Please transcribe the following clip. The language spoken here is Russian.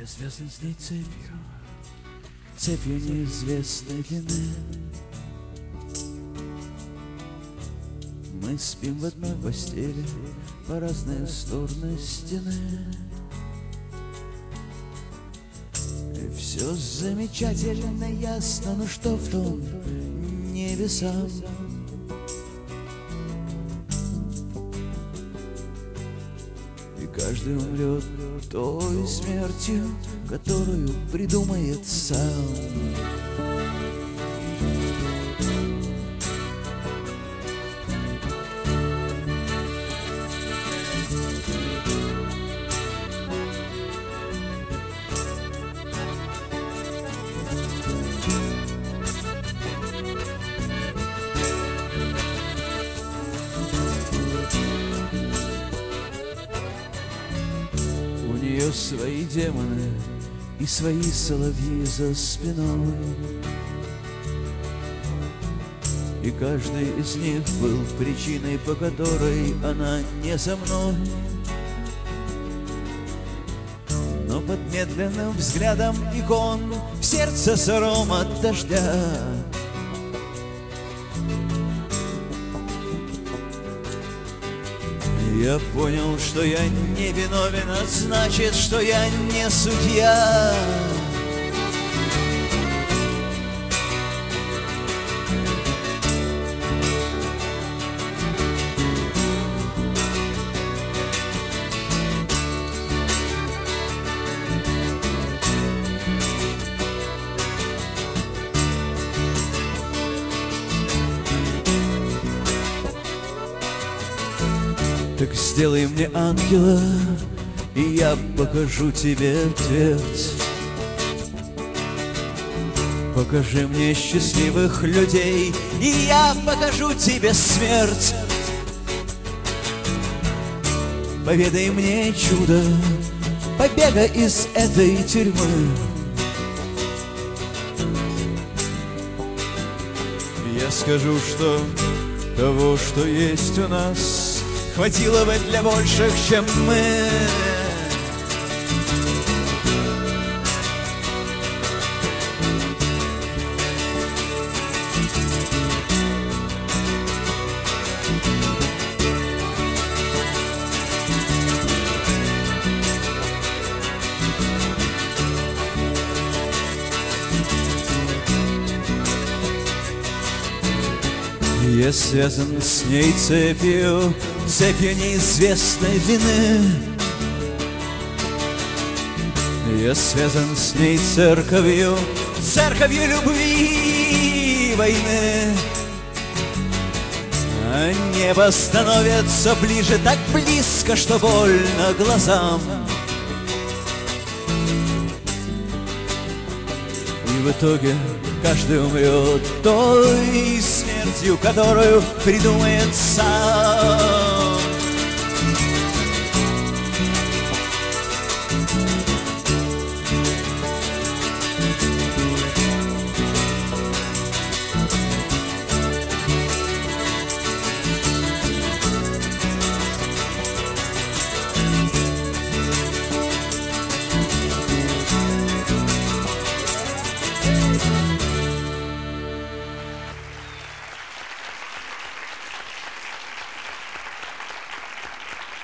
Я связан с ней цепью неизвестной длины. Мы спим в одной постели по разные стороны стены. И все замечательно ясно, но что в том небесам? И каждый умрет той смертью, которую придумает сам. У нее свои демоны и свои соловьи за спиной, и каждый из них был причиной, по которой она не со мной. Но под медленным взглядом икон в сердце сыром от дождя я понял, что я не виновен, а значит, что я не судья. Так сделай мне ангела, и я покажу тебе твердь. Покажи мне счастливых людей, и я покажу тебе смерть. Поведай мне чудо побега из этой тюрьмы. Я скажу, что того, что есть у нас, хватило бы для больших, чем мы. Я связан с ней цепью неизвестной длины. Я связан с ней церковью любви и войны. А небо становится ближе, так близко, что больно глазам. И в итоге каждый умрет той смертью, которую придумает сам.